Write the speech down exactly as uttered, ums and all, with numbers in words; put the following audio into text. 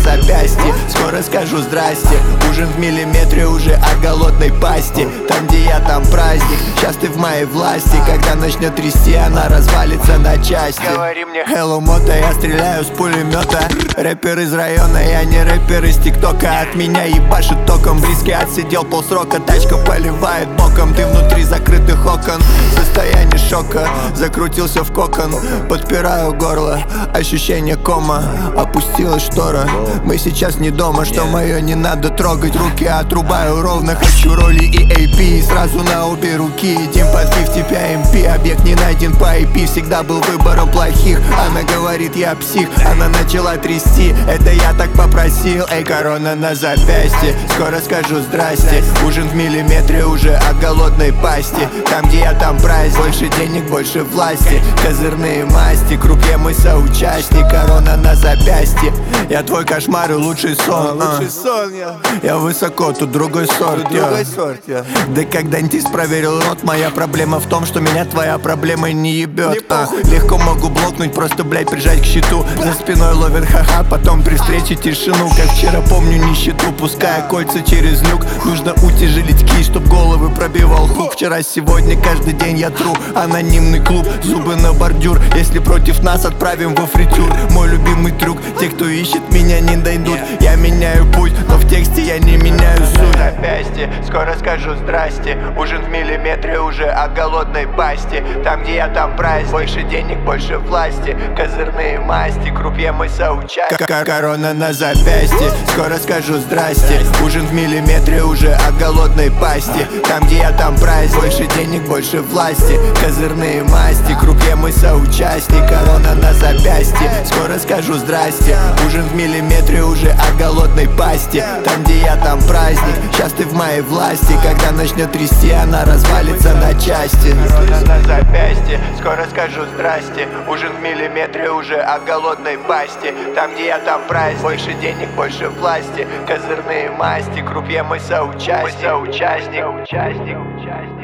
запястье. Скоро скажу здрасте. Ужин в миллиметре уже от голодной пасти. Там где я, там праздник. Сейчас ты в моей власти. Когда начнет трясти, она развалится на части. Говори мне hello мото, я стреляю с пулемета. Рэпер из района, я не рэпер из тиктока. От меня ебашит током. В риске отсидел полсрока. Тачка поливает боком. Ты внутри закрытых окон. Состояние шока. Закрутился в кокон. Подпираю горло. Ощущение кома. Опустилась штора. Мы сейчас не дома. Что мое не надо трогать. Руки отрубаю ровно. Хочу роли и эй пи. Сразу на обе руки. Тим под пятьдесят эм пи. Объект не найден по ай пи. Всегда был выбором плохих. Она говорит, я псих. Она начала трясти. Это я так попросил. Эй, корона на запястье. Скоро скажу здрасте. Ужин в миллиметре уже от голодной пасти. Там где я, там праздник. Больше денег, больше власти. Козырные масти. Крупье мой соучастник. Корона на запястье. Я твой кошмар и лучший сон. а, Лучший сон я. Я высоко, тут другой сорт. Тут другой сорт я. Да как дантист проверил рот. Моя проблема в том, что меня твоя проблема не ебет. Не а, похуй. Легко могу блокнуть, просто, блять, прижать к щиту. За спиной ловит ха-ха, потом при встрече тишину. Как вчера помню нищету, пуская кольца через люк. Нужно утяжелить кисть, чтоб головы пробивал хук. Вчера, сегодня, каждый день я тру. Анонимный клуб, зубы на бордюр. Если против нас, отправим во фритюр. Мой любимый трюк, те, кто ищет меня, не дойдут. Я меняю путь, но в тексте я не меняю суть. Запястье, скоро скажу здрасте. Ужин в миллиметре уже от голодной пасти. Там где я, там праздник. Больше денег, больше власти. Козырные масти, крупье мой соучастник. Корона на запястье. Скоро скажу здрасте. Ужин в миллиметре уже от голодной пасти. Там где я, там праздник. Больше денег, больше власти. Козырные масти, крупье мой соучастник. Корона на запястье. Скоро скажу здрасте. Ужин в миллиметре уже от голодной пасти. Там где я, там праздник. Сейчас ты в моей власти. Когда начнет трясти, она развалится на части. Корона на запястье. Скоро скажу здрасте. Ужин в миллиметре уже от голодной пасти. Там где я, там праздник. Больше денег, больше власти. Козырные масти, крупье мой соучастник. Мой соучастник.